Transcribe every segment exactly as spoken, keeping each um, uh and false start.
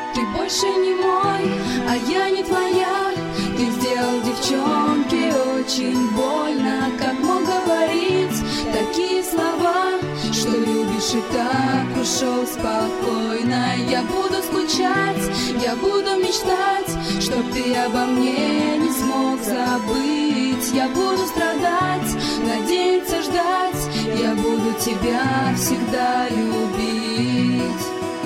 Ты больше не мой, а я не твоя. Ты сделал девчонке очень больно. Как мог говорить такие слова, что любишь и так ушел спокойно? Я буду скучать, я буду мечтать, чтоб ты обо мне не смог забыть. Я буду страдать, надеяться, ждать, я буду тебя всегда любить.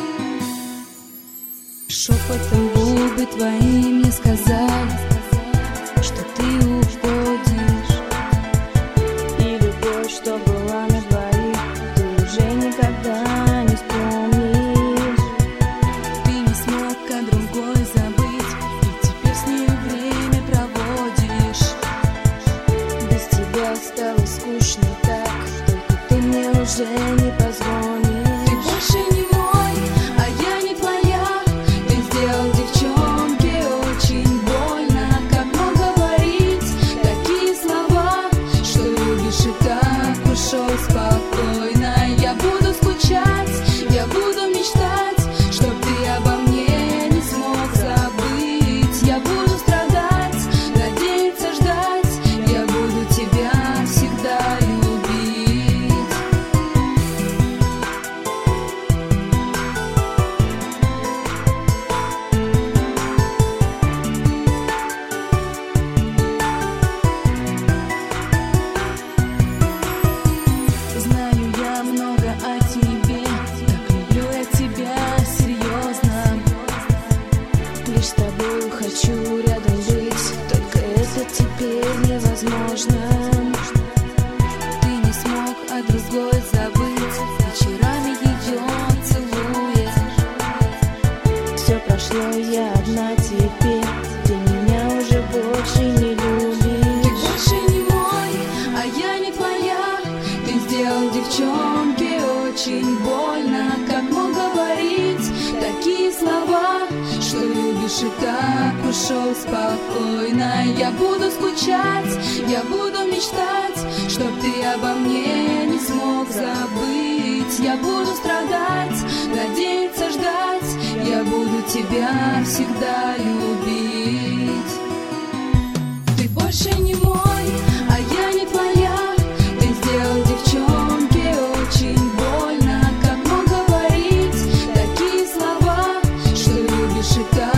Шепотом губы твои мне сказали, что ты уходишь, и любовь, что была на двоих, ты уже никогда не вспомнишь. Ты не смог о другой забыть, и теперь с ней время проводишь. Без тебя стало скучно так, только ты мне уже не позвонишь. Ты больше не мой, а я не твоя. Ты сделал девчонке очень больно. Как мог говорить такие слова, что любишь и так ушел спокойно? Я буду скучать, я буду мечтать, чтоб ты обо мне не смог забыть. Я буду страдать, надеяться, ждать, я буду тебя всегда любить. Знаю я много о тебе, так люблю я тебя серьезно. Лишь с тобой хочу рядом быть, только это теперь невозможно. Ты не смог о другой забыть, вечерами ее целуешь. Все прошло, я одна теперь, ты меня уже больше не Ты любишь. больше не мой, а я не твоя. Ты сделал девчонке очень больно. Как мог говорить такие слова, что любишь и так ушел спокойно? Я буду скучать, я буду мечтать, чтоб ты обо мне не смог забыть. Я буду страдать, надеяться, ждать, я буду тебя всегда любить. Ты больше не мой, а я не твоя. Ты сделал девчонке очень больно. Как мог говорить такие слова, что любишь и так